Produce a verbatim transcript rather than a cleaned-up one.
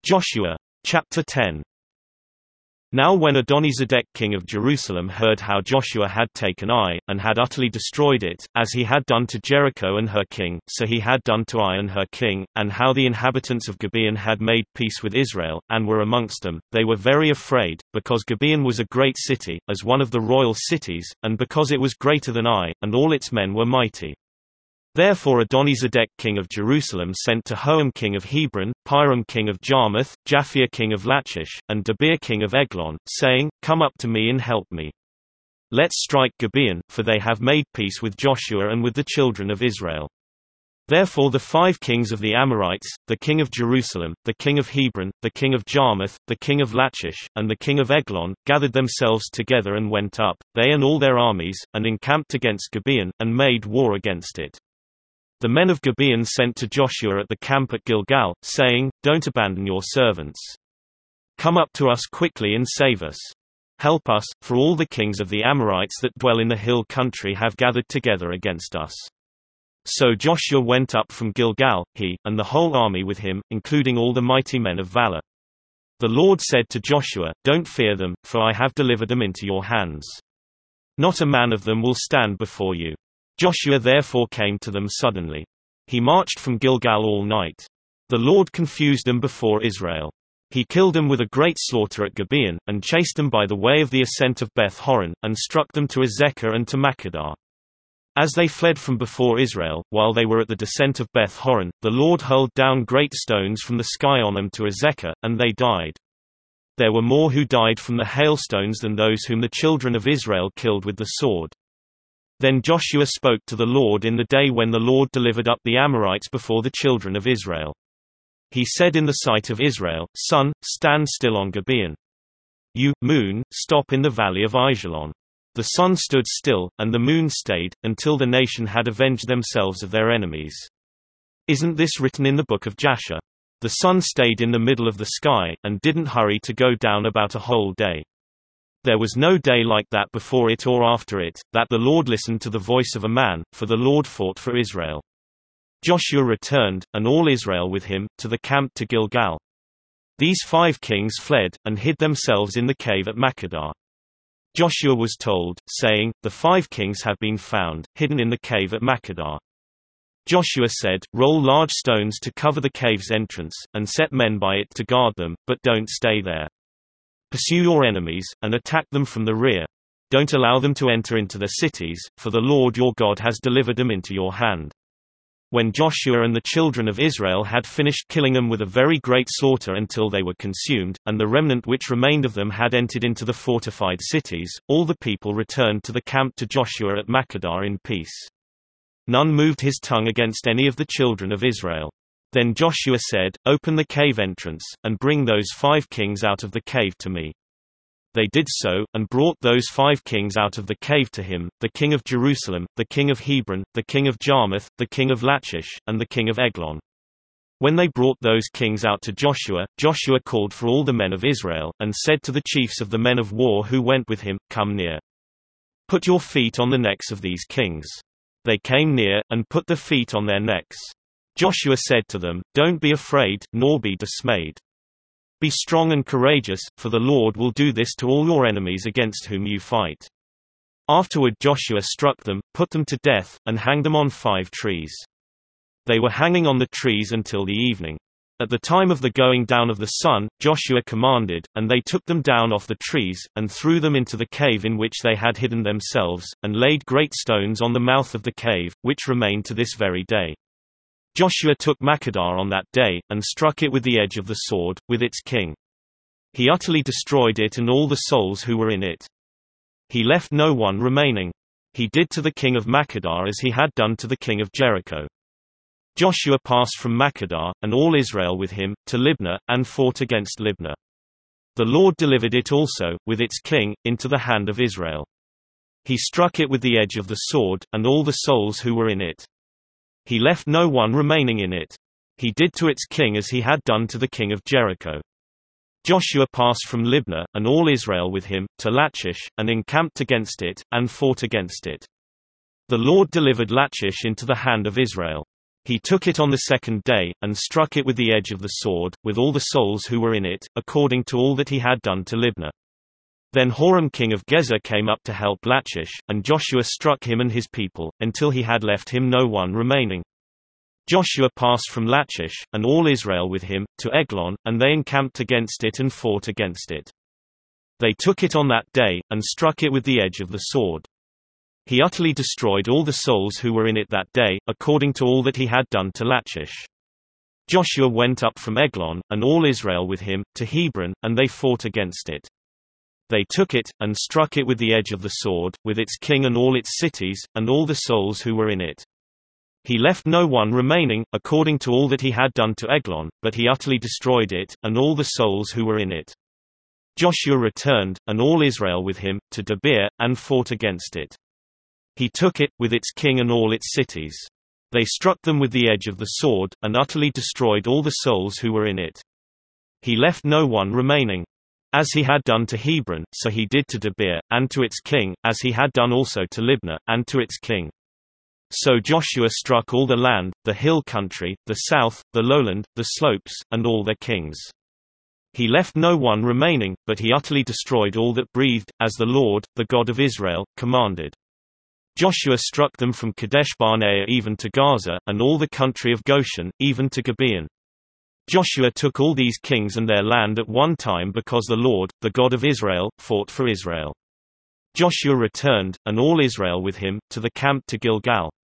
Joshua. Chapter ten. Now when Adonizedek king of Jerusalem heard how Joshua had taken Ai, and had utterly destroyed it, as he had done to Jericho and her king, so he had done to Ai and her king, and how the inhabitants of Gibeon had made peace with Israel, and were amongst them, they were very afraid, because Gibeon was a great city, as one of the royal cities, and because it was greater than Ai, and all its men were mighty. Therefore Adonizedek king of Jerusalem sent to Hoam king of Hebron, Piram king of Jarmuth, Japhia king of Lachish, and Debir king of Eglon, saying, Come up to me and help me. Let's strike Gibeon, for they have made peace with Joshua and with the children of Israel. Therefore the five kings of the Amorites, the king of Jerusalem, the king of Hebron, the king of Jarmuth, the king of Lachish, and the king of Eglon, gathered themselves together and went up, they and all their armies, and encamped against Gibeon, and made war against it. The men of Gibeon sent to Joshua at the camp at Gilgal, saying, Don't abandon your servants. Come up to us quickly and save us. Help us, for all the kings of the Amorites that dwell in the hill country have gathered together against us. So Joshua went up from Gilgal, he, and the whole army with him, including all the mighty men of valor. The Lord said to Joshua, Don't fear them, for I have delivered them into your hands. Not a man of them will stand before you. Joshua therefore came to them suddenly. He marched from Gilgal all night. The Lord confused them before Israel. He killed them with a great slaughter at Gibeon, and chased them by the way of the ascent of Beth Horon, and struck them to Azekah and to Makkedah. As they fled from before Israel, while they were at the descent of Beth Horon, the Lord hurled down great stones from the sky on them to Azekah, and they died. There were more who died from the hailstones than those whom the children of Israel killed with the sword. Then Joshua spoke to the Lord in the day when the Lord delivered up the Amorites before the children of Israel. He said in the sight of Israel, Sun, stand still on Gibeon. You, moon, stop in the valley of Aijalon. The sun stood still, and the moon stayed, until the nation had avenged themselves of their enemies. Isn't this written in the book of Jasher? The sun stayed in the middle of the sky, and didn't hurry to go down about a whole day. There was no day like that before it or after it, that the Lord listened to the voice of a man, for the Lord fought for Israel. Joshua returned, and all Israel with him, to the camp to Gilgal. These five kings fled, and hid themselves in the cave at Makkedah. Joshua was told, saying, The five kings have been found, hidden in the cave at Makkedah. Joshua said, Roll large stones to cover the cave's entrance, and set men by it to guard them, but don't stay there. Pursue your enemies, and attack them from the rear. Don't allow them to enter into their cities, for the Lord your God has delivered them into your hand. When Joshua and the children of Israel had finished killing them with a very great slaughter until they were consumed, and the remnant which remained of them had entered into the fortified cities, all the people returned to the camp to Joshua at Makkedah in peace. None moved his tongue against any of the children of Israel. Then Joshua said, Open the cave entrance, and bring those five kings out of the cave to me. They did so, and brought those five kings out of the cave to him, the king of Jerusalem, the king of Hebron, the king of Jarmuth, the king of Lachish, and the king of Eglon. When they brought those kings out to Joshua, Joshua called for all the men of Israel, and said to the chiefs of the men of war who went with him, Come near. Put your feet on the necks of these kings. They came near, and put the feet on their necks. Joshua said to them, Don't be afraid, nor be dismayed. Be strong and courageous, for the Lord will do this to all your enemies against whom you fight. Afterward Joshua struck them, put them to death, and hanged them on five trees. They were hanging on the trees until the evening. At the time of the going down of the sun, Joshua commanded, and they took them down off the trees, and threw them into the cave in which they had hidden themselves, and laid great stones on the mouth of the cave, which remain to this very day. Joshua took Makkedah on that day, and struck it with the edge of the sword, with its king. He utterly destroyed it and all the souls who were in it. He left no one remaining. He did to the king of Makkedah as he had done to the king of Jericho. Joshua passed from Makkedah, and all Israel with him, to Libnah, and fought against Libnah. The Lord delivered it also, with its king, into the hand of Israel. He struck it with the edge of the sword, and all the souls who were in it. He left no one remaining in it. He did to its king as he had done to the king of Jericho. Joshua passed from Libnah, and all Israel with him, to Lachish, and encamped against it, and fought against it. The Lord delivered Lachish into the hand of Israel. He took it on the second day, and struck it with the edge of the sword, with all the souls who were in it, according to all that he had done to Libnah. Then Horam king of Gezer came up to help Lachish, and Joshua struck him and his people, until he had left him no one remaining. Joshua passed from Lachish, and all Israel with him, to Eglon, and they encamped against it and fought against it. They took it on that day, and struck it with the edge of the sword. He utterly destroyed all the souls who were in it that day, according to all that he had done to Lachish. Joshua went up from Eglon, and all Israel with him, to Hebron, and they fought against it. They took it, and struck it with the edge of the sword, with its king and all its cities, and all the souls who were in it. He left no one remaining, according to all that he had done to Eglon, but he utterly destroyed it, and all the souls who were in it. Joshua returned, and all Israel with him, to Debir, and fought against it. He took it, with its king and all its cities. They struck them with the edge of the sword, and utterly destroyed all the souls who were in it. He left no one remaining. As he had done to Hebron, so he did to Debir, and to its king, as he had done also to Libnah, and to its king. So Joshua struck all the land, the hill country, the south, the lowland, the slopes, and all their kings. He left no one remaining, but he utterly destroyed all that breathed, as the Lord, the God of Israel, commanded. Joshua struck them from Kadesh-barnea even to Gaza, and all the country of Goshen, even to Gibeon. Joshua took all these kings and their land at one time because the Lord, the God of Israel, fought for Israel. Joshua returned, and all Israel with him, to the camp to Gilgal.